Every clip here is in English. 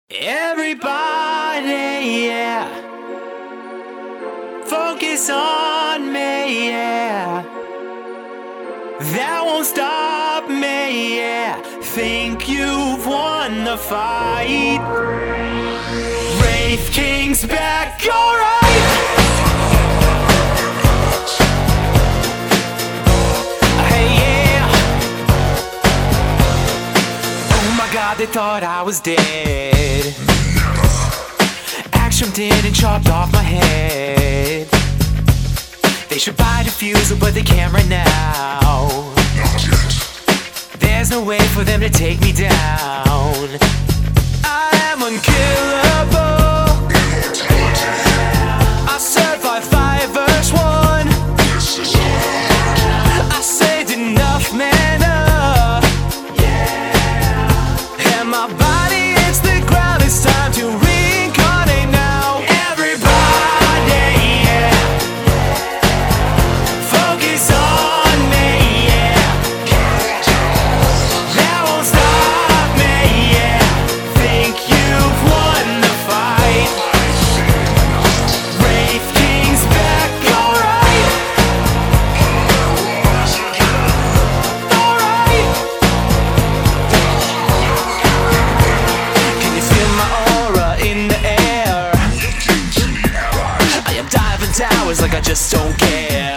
Everybody, yeah. Focus on me, yeah. That won't stop me, yeah. Think you've won the fight. Wraith King's back, alright. Hey, yeah. Oh my God, they thought I was dead. Axe jumped in and chopped off my head. They should buy a diffuser, but they can't right now. There's no way for them to take me down. I am unkillable. I survived 5 verse 1. I saved enough mana. And my body hits the ground. It's time to reincarnate now. Everybody, yeah. Focus on me, yeah. That won't stop me, yeah. Think you've won the fight. Wraith King's back, alright. Alright. Can you feel my aura in the air? I am diving towers like I just don't care.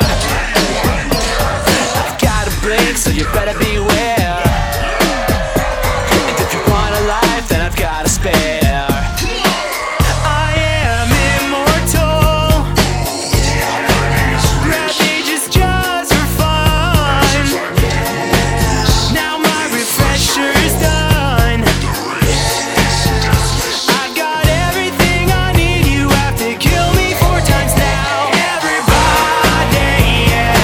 I gotta blink, so you better beware. And if you want a life, then I've got a spare. I am immortal. Rampage is just for fun. Now my refresher's done. I've got everything I need. You have to kill me 4 times now. Everybody, yeah.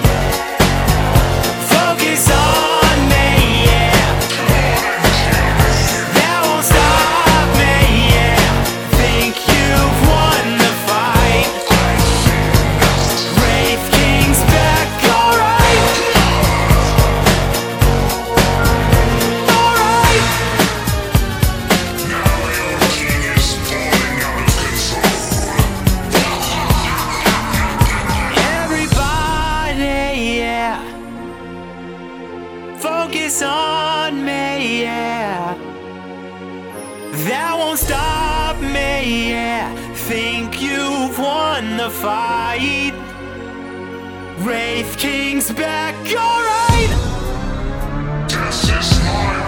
Focus on me, yeah. That won't stop me, yeah. Think you've won the fight. Wraith King's back, alright. Alright. Everybody, yeah. Focus on me, yeah. That won't stop me, yeah. Think you've won the fight. Wraith King's back, alright. This is my